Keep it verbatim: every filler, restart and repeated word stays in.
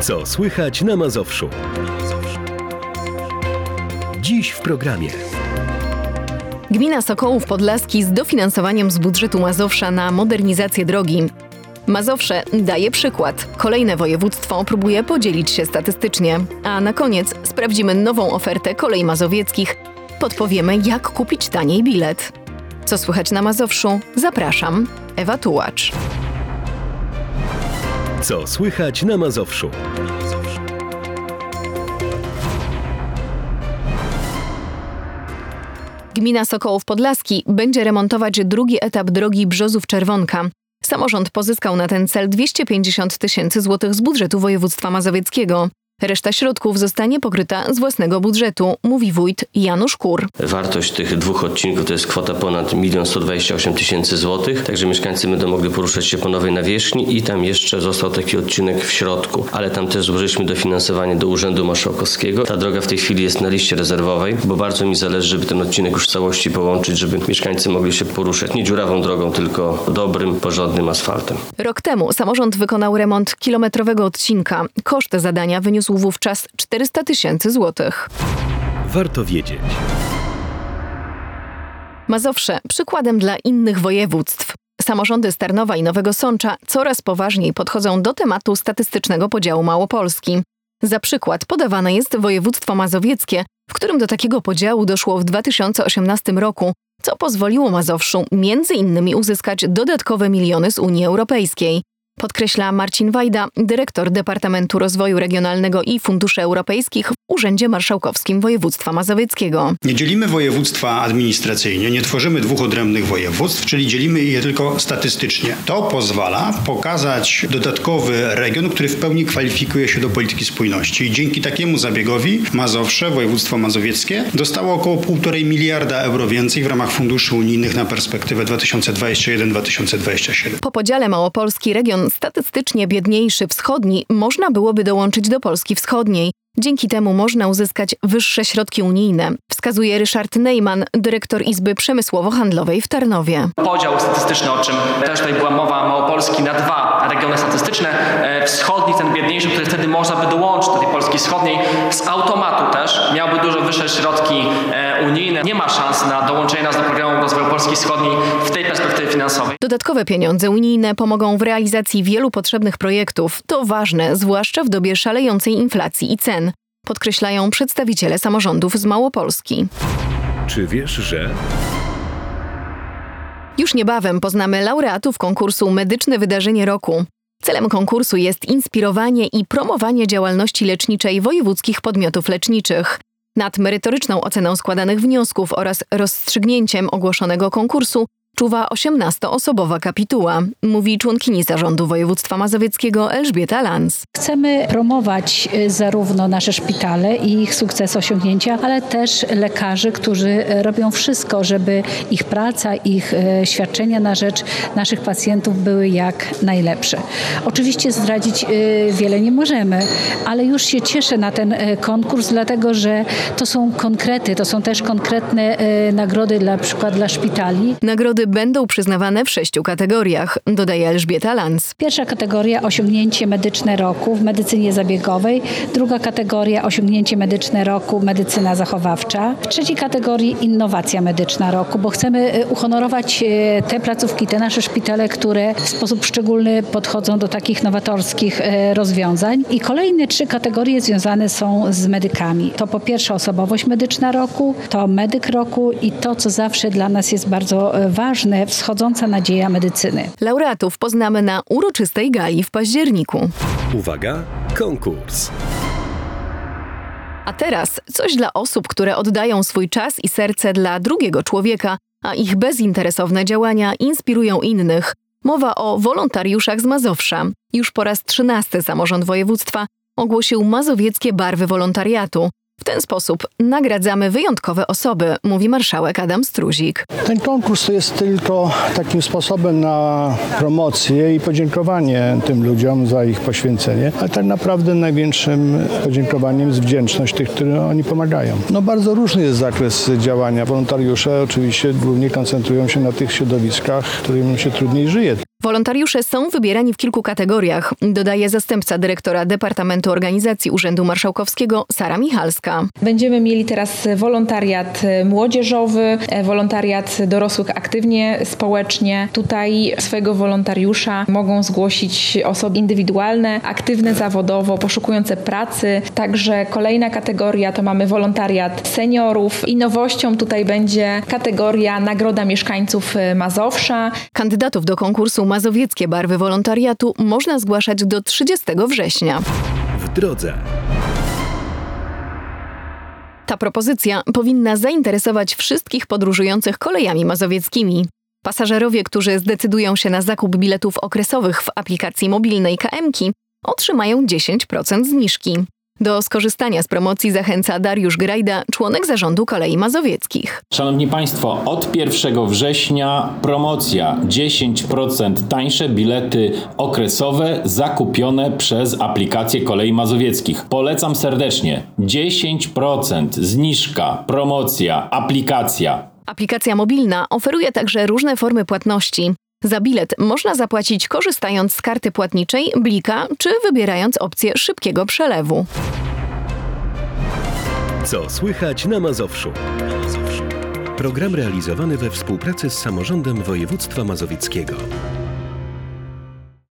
Co słychać na Mazowszu? Dziś w programie. Gmina Sokołów Podlaski z dofinansowaniem z budżetu Mazowsza na modernizację drogi. Mazowsze daje przykład. Kolejne województwo próbuje podzielić się statystycznie. A na koniec sprawdzimy nową ofertę kolei mazowieckich. Podpowiemy, jak kupić taniej bilet. Co słychać na Mazowszu? Zapraszam, Ewa Tułacz. Co słychać na Mazowszu? Gmina Sokołów Podlaski będzie remontować drugi etap drogi Brzozów-Czerwonka. Samorząd pozyskał na ten cel dwieście pięćdziesiąt tysięcy złotych z budżetu województwa mazowieckiego. Reszta środków zostanie pokryta z własnego budżetu, mówi wójt Janusz Kur. Wartość tych dwóch odcinków to jest kwota ponad milion sto dwadzieścia osiem tysięcy złotych, także mieszkańcy będą mogli poruszać się po nowej nawierzchni i tam jeszcze został taki odcinek w środku, ale tam też złożyliśmy dofinansowanie do Urzędu Marszałkowskiego. Ta droga w tej chwili jest na liście rezerwowej, bo bardzo mi zależy, żeby ten odcinek już w całości połączyć, żeby mieszkańcy mogli się poruszać nie dziurawą drogą, tylko dobrym, porządnym asfaltem. Rok temu samorząd wykonał remont kilometrowego odcinka. Koszt zadania wyniósł wówczas czterysta tysięcy złotych. Warto wiedzieć. Mazowsze przykładem dla innych województw. Samorządy z Tarnowa i Nowego Sącza coraz poważniej podchodzą do tematu statystycznego podziału Małopolski. Za przykład podawane jest województwo mazowieckie, w którym do takiego podziału doszło w dwa tysiące osiemnastym roku, co pozwoliło Mazowszu między innymi uzyskać dodatkowe miliony z Unii Europejskiej. Podkreśla Marcin Wajda, dyrektor Departamentu Rozwoju Regionalnego i Funduszy Europejskich w Urzędzie Marszałkowskim Województwa Mazowieckiego. Nie dzielimy województwa administracyjnie, nie tworzymy dwóch odrębnych województw, czyli dzielimy je tylko statystycznie. To pozwala pokazać dodatkowy region, który w pełni kwalifikuje się do polityki spójności. I dzięki takiemu zabiegowi Mazowsze, województwo mazowieckie, dostało około półtorej miliarda euro więcej w ramach funduszy unijnych na perspektywę dwa tysiące dwudziesty pierwszy do dwa tysiące dwudziestego siódmego. Po podziale Małopolski region statystycznie biedniejszy wschodni można byłoby dołączyć do Polski Wschodniej. Dzięki temu można uzyskać wyższe środki unijne, wskazuje Ryszard Neyman, dyrektor Izby Przemysłowo-Handlowej w Tarnowie. Podział statystyczny, o czym też tutaj była mowa, Małopolski na dwa regiony statystyczne. Wschodni, ten biedniejszy, który wtedy można by dołączyć do tej Polski Wschodniej, z automatu też miałby dużo wyższe środki unijne. Nie ma szans na dołączenie nas do programu rozwoju Polski Wschodniej w tej perspektywie finansowej. Dodatkowe pieniądze unijne pomogą w realizacji wielu potrzebnych projektów. To ważne, zwłaszcza w dobie szalejącej inflacji i cen, podkreślają przedstawiciele samorządów z Małopolski. Czy wiesz, że... Już niebawem poznamy laureatów konkursu Medyczne Wydarzenie Roku. Celem konkursu jest inspirowanie i promowanie działalności leczniczej wojewódzkich podmiotów leczniczych. Nad merytoryczną oceną składanych wniosków oraz rozstrzygnięciem ogłoszonego konkursu czuwa osiemnastoosobowa kapituła, mówi członkini Zarządu Województwa Mazowieckiego Elżbieta Lanz. Chcemy promować zarówno nasze szpitale i ich sukces osiągnięcia, ale też lekarzy, którzy robią wszystko, żeby ich praca, ich świadczenia na rzecz naszych pacjentów były jak najlepsze. Oczywiście zdradzić wiele nie możemy, ale już się cieszę na ten konkurs, dlatego że to są konkrety, to są też konkretne nagrody dla, na przykład dla szpitali. Nagrody będą przyznawane w sześciu kategoriach, dodaje Elżbieta Lanz. Pierwsza kategoria osiągnięcie medyczne roku w medycynie zabiegowej, druga kategoria osiągnięcie medyczne roku medycyna zachowawcza, w trzeciej kategorii innowacja medyczna roku, bo chcemy uhonorować te placówki, te nasze szpitale, które w sposób szczególny podchodzą do takich nowatorskich rozwiązań. I kolejne trzy kategorie związane są z medykami. To po pierwsze osobowość medyczna roku, to medyk roku i to, co zawsze dla nas jest bardzo ważne, wschodząca nadzieja medycyny. Laureatów poznamy na uroczystej gali w październiku. Uwaga, konkurs. A teraz coś dla osób, które oddają swój czas i serce dla drugiego człowieka, a ich bezinteresowne działania inspirują innych. Mowa o wolontariuszach z Mazowsza. Już po raz trzynasty samorząd województwa ogłosił mazowieckie barwy wolontariatu. W ten sposób nagradzamy wyjątkowe osoby, mówi marszałek Adam Struzik. Ten konkurs to jest tylko takim sposobem na promocję i podziękowanie tym ludziom za ich poświęcenie, ale tak naprawdę największym podziękowaniem jest wdzięczność tych, którym oni pomagają. No bardzo różny jest zakres działania. Wolontariusze oczywiście głównie koncentrują się na tych środowiskach, którym się trudniej żyje. Wolontariusze są wybierani w kilku kategoriach, dodaje zastępca dyrektora Departamentu Organizacji Urzędu Marszałkowskiego Sara Michalska. Będziemy mieli teraz wolontariat młodzieżowy, wolontariat dorosłych aktywnie społecznie. Tutaj swojego wolontariusza mogą zgłosić osoby indywidualne, aktywne zawodowo, poszukujące pracy. Także kolejna kategoria to mamy wolontariat seniorów i nowością tutaj będzie kategoria Nagroda Mieszkańców Mazowsza. Kandydatów do konkursu Mazowieckie Barwy Wolontariatu można zgłaszać do trzydziestego września. W drodze. Ta propozycja powinna zainteresować wszystkich podróżujących kolejami mazowieckimi. Pasażerowie, którzy zdecydują się na zakup biletów okresowych w aplikacji mobilnej K M ki, otrzymają dziesięć procent zniżki. Do skorzystania z promocji zachęca Dariusz Grajda, członek zarządu Kolei Mazowieckich. Szanowni Państwo, od pierwszego września promocja dziesięć procent tańsze bilety okresowe zakupione przez aplikację Kolei Mazowieckich. Polecam serdecznie. dziesięć procent zniżka, promocja, aplikacja. Aplikacja mobilna oferuje także różne formy płatności. Za bilet można zapłacić korzystając z karty płatniczej, blika czy wybierając opcję szybkiego przelewu. Co słychać na Mazowszu? Program realizowany we współpracy z Samorządem Województwa Mazowieckiego.